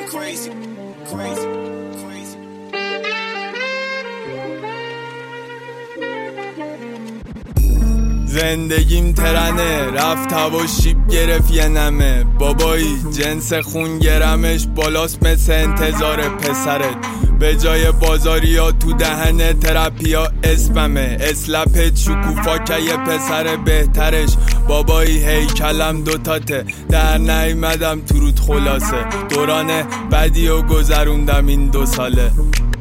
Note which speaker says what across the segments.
Speaker 1: crazy, crazy.
Speaker 2: زندگیم ترنه رفت هوا شیب گرفت یه نمه بابایی جنس خون گرمش بالاست مثل انتظار پسرت به جای بازاریا تو دهن ترپیا اسممه اسلپت شکوفا یه پسر بهترش بابایی هیکلم دوتاته در نیمدم تو رود خلاصه دوران بدی و گذروندم این 2 ساله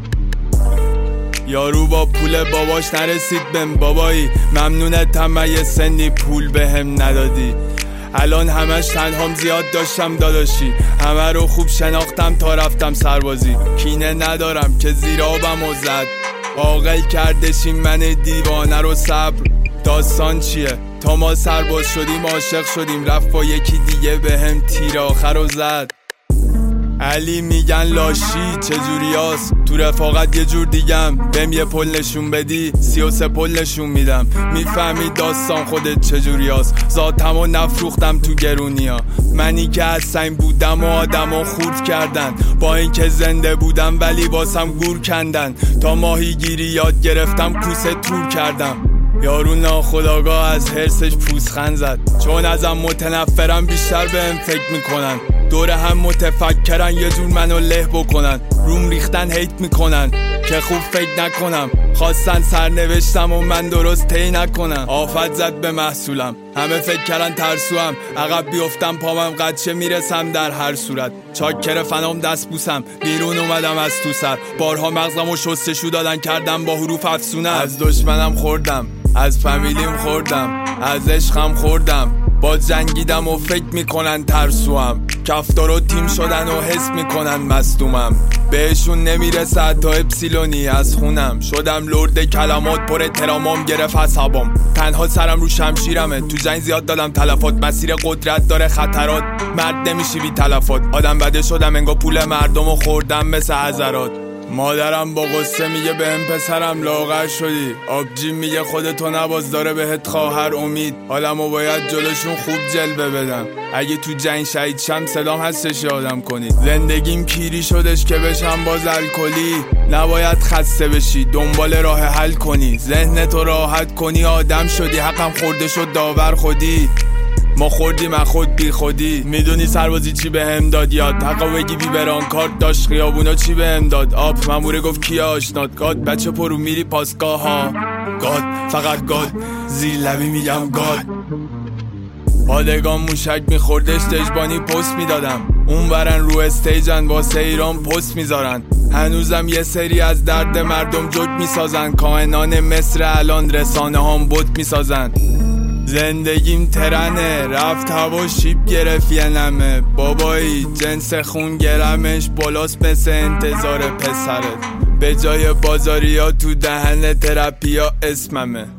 Speaker 2: یارو با پول باباش نرسید بهم بابایی ممنونتم یه سنی پول بهم ندادی الان همش تنهام زیاد داشتم داداشی همه رو خوب شناختم تا رفتم سربازی کینه ندارم که زیر آبم و زد عاقل کردشیم من دیوانه رو صبر داستان چیه تا ما سرباز شدیم عاشق شدیم رفت با یکی دیگه بهم تیر آخر رو زد علی میگن لاشی چجوریاست تو رفاقت یه جور دیگم بهم یه پل نشون بدی 33 پل نشون میدم میفهمی داستان خودت چجوریاست ذاتمو نفروختم تو گرونیا منی که از سنگ بودم و آدمو خورد کردن با اینکه زنده بودم ولی واسم گور کندن تا ماهیگیری یاد گرفتم کوسه تور کردم یارو ناخودآگاه از حرسش پوزخند زد چون ازم متنفرم بیشتر بهم فکر میکنن دور هم متفکرن یه جور منو له بکنن روم ریختن هیت میکنن که خوب فکر نکنم خواستن سرنوشتم و من درست طی نکنم آفت زد به محصولم همه فکر کردن ترسوام عقب بیفتم پامم قدشه میرسم در هر صورت چاکر فنام دست بوسم بیرون اومدم از تو سر بارها مغزم و شستشو دادن کردم با حروف افسونم از دشمنم خوردم از فامیلیم خوردم از عشقم خوردم باز جنگیدم و فکر میکنن ترسوام کفتار و تیم شدن و حس میکنن مصدومم بهشون نمیرسه تا اپسیلونی از خونم شدم لرد کلمات پر احترامم گرفت حسابم تنها سرم رو شمشیرمه تو جنگ زیاد دادم تلفات مسیر قدرت داره خطرات مرد نمیشی بی تلفات آدم بده شدم انگار پول مردم و خوردم مثل حضرات مادرم با غصه میگه بهم پسرم لاغر شدی آبجی میگه خودتو نباز داره بهت خواهر امید حالمو باید جلوشون خوب جلوه بدم اگه تو جنگ شهید شم صدام هستش یادم کنید زندگیم کیری شدش که بشم باز الکلی نباید خسته بشی دنبال راه حل کنی ذهنتو راحت کنی آدم شدی حقم خورده شد داور خودی ما خوردیم از خود بی خودی میدونی سربازی چی بهم داد یاد حقا بگی بی بران کارت داشت خیابونا چی بهم داد آب ماموره گفت کی آشنات گاد بچه پرو میری پاسگاه ها گاد فقط گاد زیر لبی میگم گاد پادگان موشک میخوردش تجبانی پست میدادم اون برن رو استیجن واسه ایران پست میذارن هنوزم یه سری از درد مردم جوک میسازن کائنان مصر الان رسانه هم بوت میسازن زندگیم ترنه رفت هوا شیب گرفت یه نمه بابایی جنس خون گرمش بالاست مثل انتظار پسرت به جای بازاریا تو دهن ترپیا اسممه